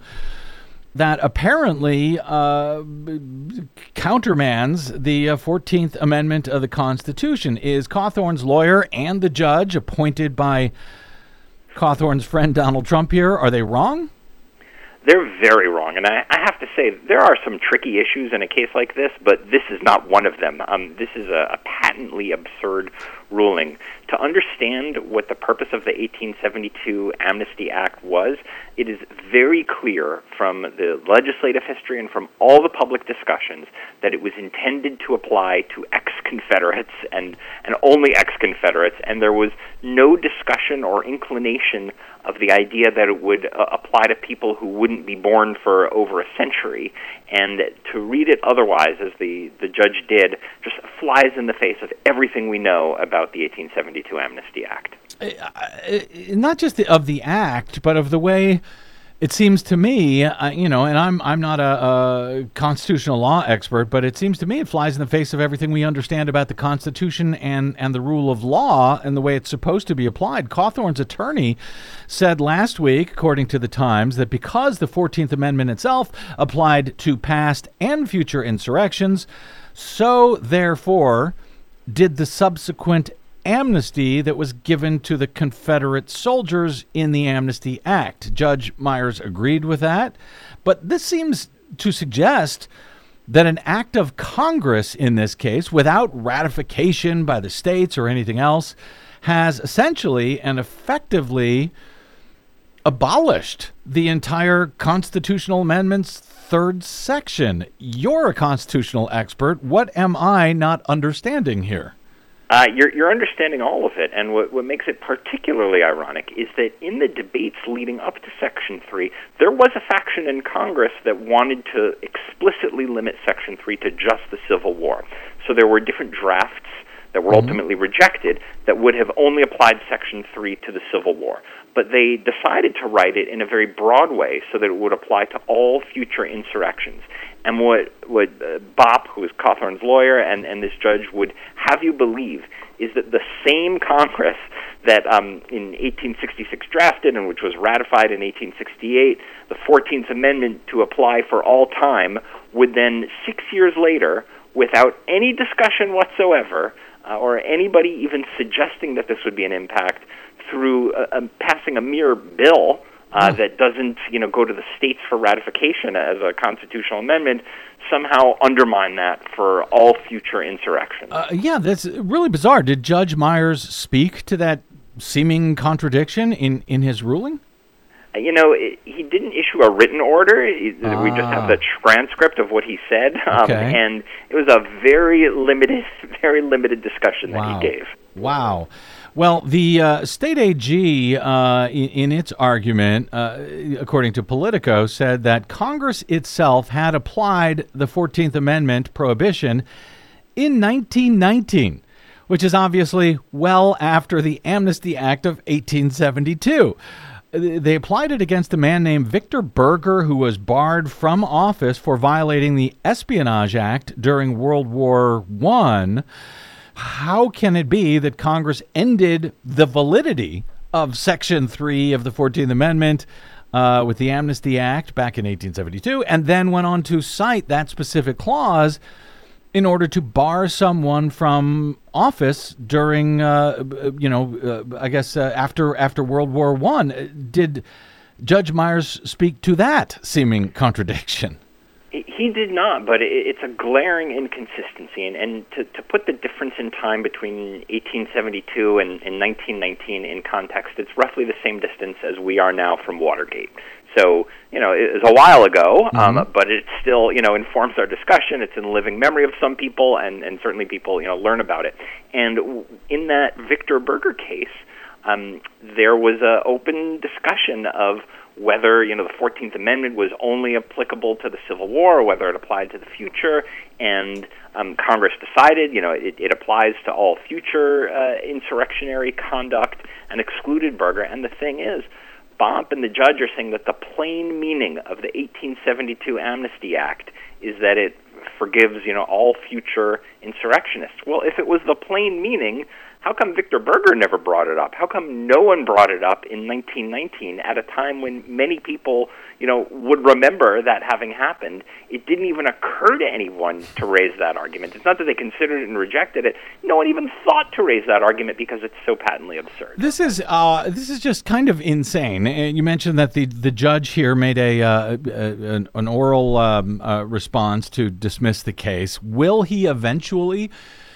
that apparently uh, countermands the uh, fourteenth Amendment of the Constitution. Is Cawthorn's lawyer and the judge appointed by Cawthorn's friend Donald Trump here, are they wrong? they're very wrong. And I, I have to say, there are some tricky issues in a case like this, but this is not one of them. Um, this is a, a patently absurd ruling. To understand what the purpose of the eighteen seventy-two Amnesty Act was, it is very clear from the legislative history and from all the public discussions that it was intended to apply to ex-Confederates and, and only ex-Confederates, and there was no discussion or inclination of the idea that it would uh, apply to people who wouldn't be born for over a century. And to read it otherwise, as the, the judge did, just flies in the face of everything we know about the eighteen seventy-two Amnesty Act. Uh, not just the, of the act, but of the way it seems to me, uh, you know, and I'm I'm not a, a constitutional law expert, but it seems to me it flies in the face of everything we understand about the Constitution and, and the rule of law and the way it's supposed to be applied. Cawthorn's attorney said last week, according to the Times, that because the fourteenth Amendment itself applied to past and future insurrections, so therefore did the subsequent amnesty that was given to the Confederate soldiers in the Amnesty Act. Judge Myers agreed with that, but this seems to suggest that an act of Congress in this case, without ratification by the states or anything else, has essentially and effectively abolished the entire constitutional amendment's third section. You're a constitutional expert. What am I not understanding here? Uh, you're, you're understanding all of it, and what, what makes it particularly ironic is that in the debates leading up to Section three, there was a faction in Congress that wanted to explicitly limit Section three to just the Civil War. So there were different drafts that were mm-hmm. ultimately rejected that would have only applied Section three to the Civil War. But they decided to write it in a very broad way so that it would apply to all future insurrections. And what, what uh, Bopp, who is Cawthorn's lawyer, and, and this judge would have you believe is that the same Congress that um, in eighteen sixty-six drafted and which was ratified in eighteen sixty-eight, the fourteenth Amendment to apply for all time, would then six years later, without any discussion whatsoever, uh, or anybody even suggesting that this would be an impact, through uh, um, passing a mere bill Uh, that doesn't, you know, go to the states for ratification as a constitutional amendment, somehow undermine that for all future insurrections. Uh, yeah, that's really bizarre. Did Judge Myers speak to that seeming contradiction in, in his ruling? Uh, you know, it, he didn't issue a written order. He, ah. We just have the transcript of what he said, um, okay. and it was a very limited, very limited discussion that wow. he gave. Wow. Well, the uh, state A G, uh, in, in its argument, uh, according to Politico, said that Congress itself had applied the fourteenth Amendment prohibition in nineteen nineteen, which is obviously well after the Amnesty Act of eighteen seventy-two. They applied it against a man named Victor Berger, who was barred from office for violating the Espionage Act during World War One. How can it be that Congress ended the validity of Section three of the fourteenth Amendment uh, with the Amnesty Act back in eighteen seventy-two, and then went on to cite that specific clause in order to bar someone from office during, uh, you know, uh, I guess uh, after after World War One? Did Judge Myers speak to that seeming contradiction? He did not, but it's a glaring inconsistency. And, and to, to put the difference in time between eighteen seventy-two and, and nineteen nineteen in context, it's roughly the same distance as we are now from Watergate. So, you know, it was a while ago, mm-hmm. um, but it still, you know, informs our discussion. It's in living memory of some people, and, and certainly people, you know, learn about it. And in that Victor Berger case, um, there was an open discussion of whether, you know, the fourteenth Amendment was only applicable to the Civil War, or whether it applied to the future, and um, Congress decided, you know, it, it applies to all future uh, insurrectionary conduct and excluded Berger. And the thing is, Bopp and the judge are saying that the plain meaning of the eighteen seventy-two Amnesty Act is that it forgives, you know, all future insurrectionists. Well, if it was the plain meaning, how come Victor Berger never brought it up? How come no one brought it up in nineteen nineteen at a time when many people, you know, would remember that having happened? It didn't even occur to anyone to raise that argument. It's not that they considered it and rejected it. No one even thought to raise that argument because it's so patently absurd. This is uh, this is just kind of insane. And you mentioned that the, the judge here made a, uh, a an, an oral um, uh, response to dismiss the case. Will he eventually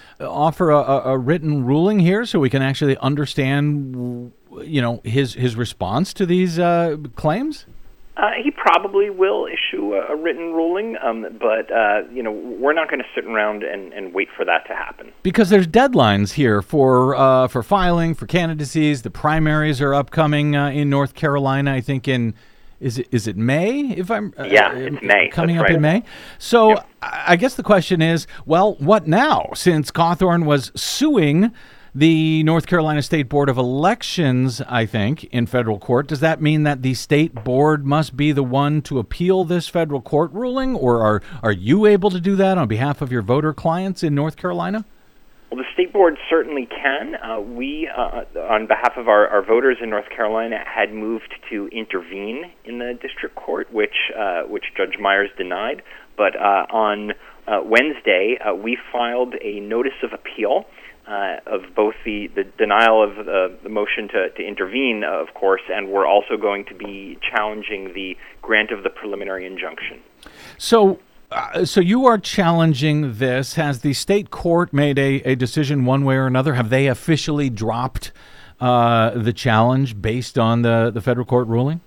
offer a, a written ruling here so we can actually understand, you know, his his response to these uh, claims? Uh, he probably will issue a, a written ruling, um, but, uh, you know, we're not going to sit around and, and wait for that to happen. Because there's deadlines here for uh, for filing, for candidacies. The primaries are upcoming uh, in North Carolina, I think in... Is it is it May? If I'm uh, yeah, it's May. Coming That's up right. in May. So Yep. I guess the question is, well, what now? Since Cawthorn was suing the North Carolina State Board of Elections, I think, in federal court, does that mean that the state board must be the one to appeal this federal court ruling, or are are you able to do that on behalf of your voter clients in North Carolina? Well, the state board certainly can. Uh, we, uh, on behalf of our, our voters in North Carolina, had moved to intervene in the district court, which uh, which Judge Myers denied. But uh, on uh, Wednesday, uh, we filed a notice of appeal uh, of both the, the denial of uh, the motion to, to intervene, uh, of course, and we're also going to be challenging the grant of the preliminary injunction. So... Uh, so you are challenging this. Has the state court made a, a decision one way or another? Have they officially dropped uh, the challenge based on the, the federal court ruling?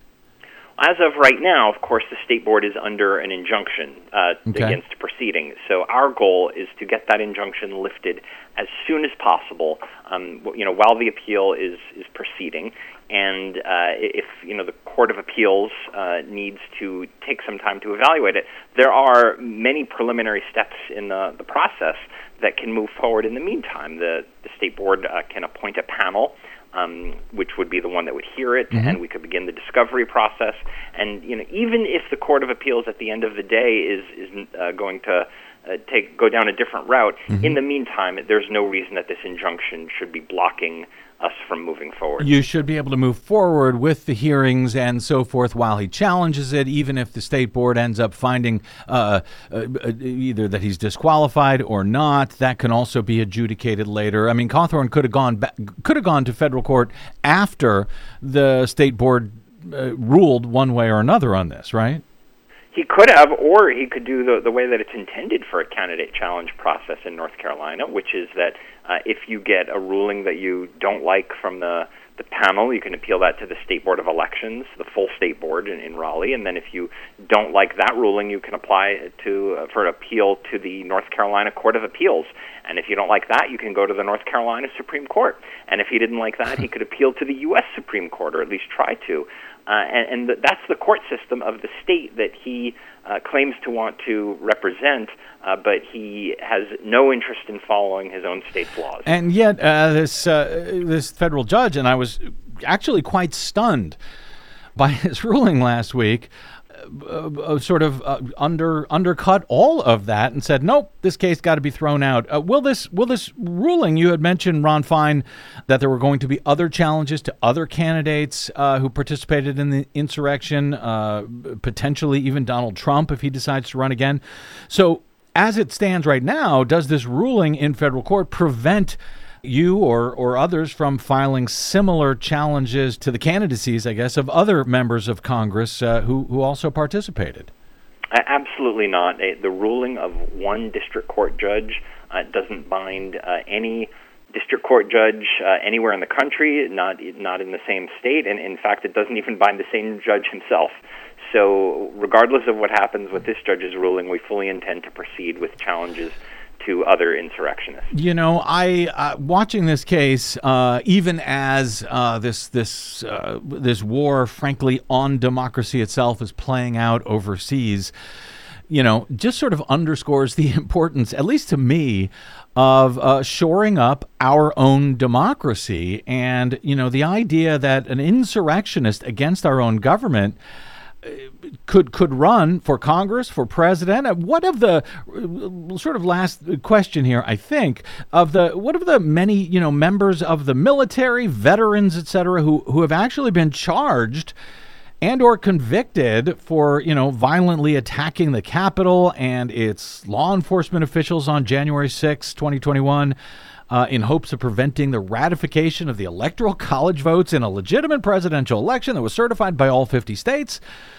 As of right now, of course, the state board is under an injunction uh, Okay. against proceeding. So our goal is to get that injunction lifted as soon as possible, um, you know, while the appeal is, is proceeding. And uh, if, you know, the Court of Appeals uh, needs to take some time to evaluate it, there are many preliminary steps in the, the process that can move forward in the meantime. The, the state board uh, can appoint a panel, Um, which would be the one that would hear it, mm-hmm. and we could begin the discovery process. And you know, even if the Court of Appeals at the end of the day is is uh, going to uh, take go down a different route, mm-hmm. in the meantime, there's no reason that this injunction should be blocking us from moving forward. You should be able to move forward with the hearings and so forth while he challenges it, even if the state board ends up finding uh, uh, either that he's disqualified or not. That can also be adjudicated later. I mean, Cawthorn could have gone back, could have gone to federal court after the state board uh, ruled one way or another on this, right? He could have, or he could do the, the way that it's intended for a candidate challenge process in North Carolina, which is that uh, if you get a ruling that you don't like from the, the panel, you can appeal that to the State Board of Elections, the full state board in, in Raleigh, and then if you don't like that ruling, you can apply to uh, for an appeal to the North Carolina Court of Appeals. And if you don't like that, you can go to the North Carolina Supreme Court. And if he didn't like that, he could appeal to the U S Supreme Court, or at least try to. Uh, and and th- that's the court system of the state that he uh, claims to want to represent, uh, but he has no interest in following his own state's laws. And yet, uh, this uh, this federal judge, and I was actually quite stunned by his ruling last week, uh, uh, sort of uh, under undercut all of that and said, nope, this case got to be thrown out. Uh, will this will this ruling, you had mentioned, Ron Fine, that there were going to be other challenges to other candidates uh, who participated in the insurrection, uh, potentially even Donald Trump if he decides to run again. So as it stands right now, does this ruling in federal court prevent you or, or others from filing similar challenges to the candidacies, I guess, of other members of Congress uh, who, who also participated? Absolutely not. The ruling of one district court judge uh, doesn't bind uh, any district court judge uh, anywhere in the country, not not in the same state, and in fact, it doesn't even bind the same judge himself. So regardless of what happens with this judge's ruling, we fully intend to proceed with challenges to other insurrectionists. You know, I uh, watching this case, uh, even as uh, this this uh, this war, frankly, on democracy itself is playing out overseas, you know, just sort of underscores the importance, at least to me, of uh, shoring up our own democracy. And, you know, the idea that an insurrectionist against our own government could could run for Congress, for president. What of the sort of last question here, I think, of the what of the many, you know, members of the military, veterans, et cetera, who who have actually been charged and or convicted for, you know, violently attacking the Capitol and its law enforcement officials on January sixth, twenty twenty-one, uh, in hopes of preventing the ratification of the Electoral College votes in a legitimate presidential election that was certified by all fifty states.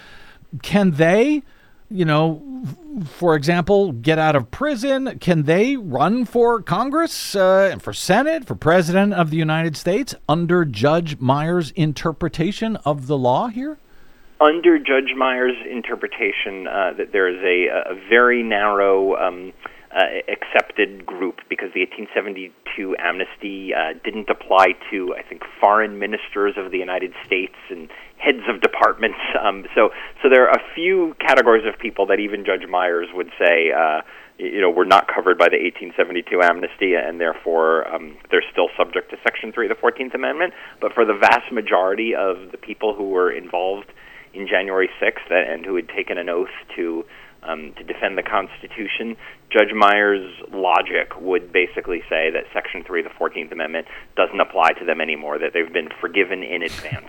Can they, you know, for example, get out of prison? Can they run for Congress, uh, for Senate, for President of the United States under Judge Meyer's interpretation of the law here? Under Judge Meyer's interpretation, uh, that there is a, a very narrow um, uh, accepted group, because the eighteen seventy-two amnesty uh, didn't apply to, I think, foreign ministers of the United States and heads of departments. Um, so, so there are a few categories of people that even Judge Myers would say, uh, you know, were not covered by the eighteen seventy-two amnesty, and therefore um, they're still subject to Section three of the fourteenth Amendment. But for the vast majority of the people who were involved in January sixth and who had taken an oath to um, to defend the Constitution, Judge Meyer's logic would basically say that Section three of the fourteenth Amendment doesn't apply to them anymore, that they've been forgiven in advance.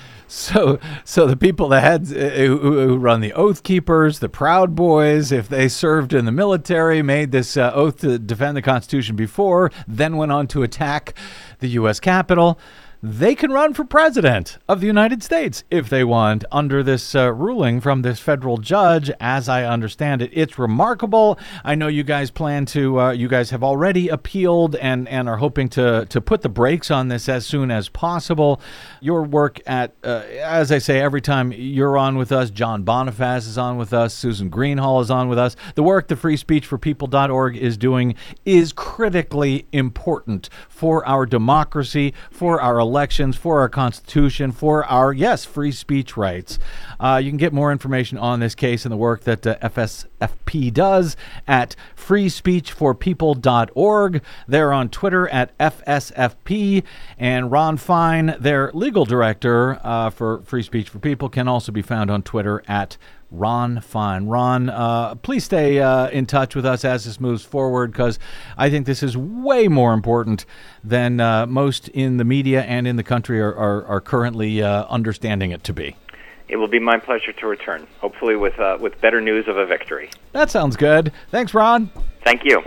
So, so the people that had uh, who, who run the Oath Keepers, the Proud Boys, if they served in the military, made this uh, oath to defend the Constitution before, then went on to attack the U S Capitol, they can run for president of the United States if they want under this uh, ruling from this federal judge, as I understand it. It's remarkable. I know you guys plan to, uh, you guys have already appealed and, and are hoping to, to put the brakes on this as soon as possible. Your work at, uh, as I say, every time you're on with us, John Boniface is on with us, Susan Greenhalgh is on with us. The work the free speech for people dot org is doing is critically important for our democracy, for our elections, for our Constitution, for our, yes, free speech rights. Uh, you can get more information on this case and the work that uh, F S F P does at free speech for people dot org. They're on Twitter at F S F P, and Ron Fine, their legal director uh, for Free Speech for People, can also be found on Twitter at Ron Fine. Ron, uh, please stay uh, in touch with us as this moves forward, because I think this is way more important than uh, most in the media and in the country are, are, are currently uh, understanding it to be. It will be my pleasure to return, hopefully with uh, with better news of a victory. That sounds good. Thanks, Ron. Thank you.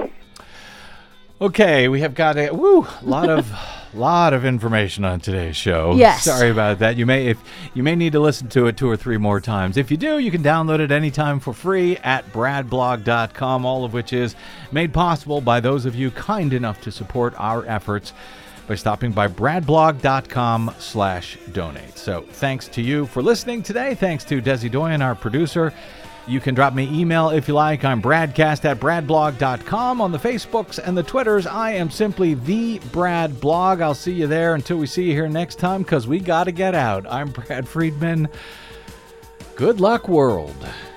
Okay, we have got a woo, lot of lot of information on today's show. Yes. Sorry about that. You may if you may need to listen to it two or three more times. If you do, you can download it anytime for free at brad blog dot com, all of which is made possible by those of you kind enough to support our efforts by stopping by brad blog dot com slash donate. So thanks to you for listening today. Thanks to Desi Doyen, our producer. You can drop me email if you like. I'm bradcast at brad blog dot com. On the Facebooks and the Twitters, I am simply the Brad Blog. I'll see you there until we see you here next time, because we got to get out. I'm Brad Friedman. Good luck, world.